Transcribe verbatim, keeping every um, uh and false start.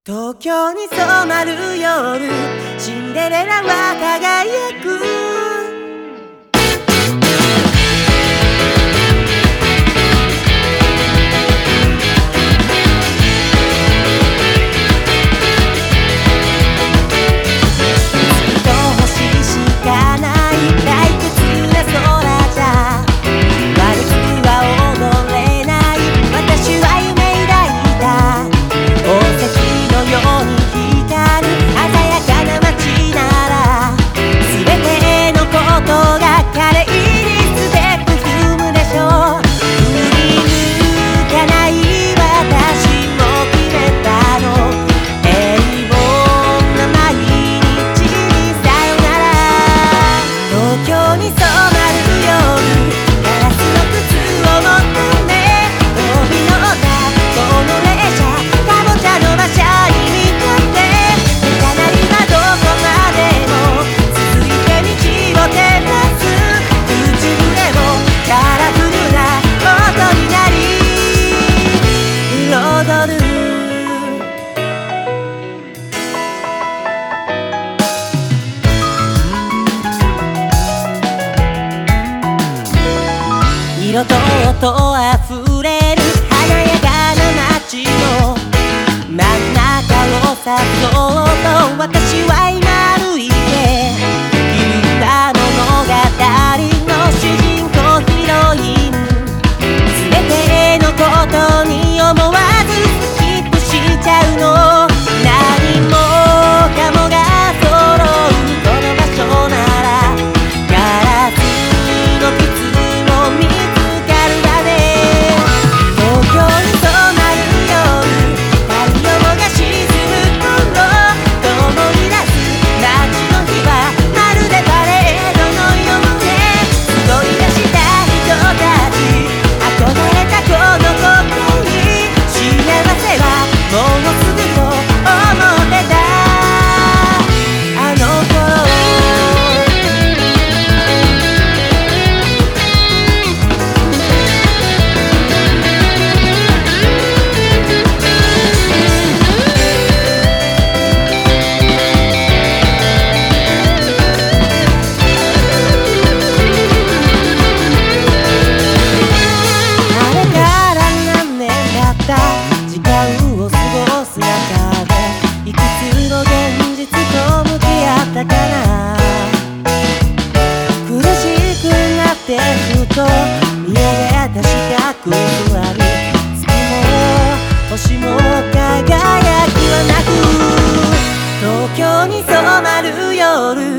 東京に染まる夜、シンデレラは輝く。色と音あふれる華やかな街の真ん中をさっそうと私は今歩いていた物語の主人公ヒロイン全てのことに思わずスキップしちゃうの何もかもが揃うこの場所ならガラスの傷も見時間を過ごす中でいくつの現実と向き合ったかな苦しくなってふと見上げた四角くある月も星も輝きはなく東京に染まる夜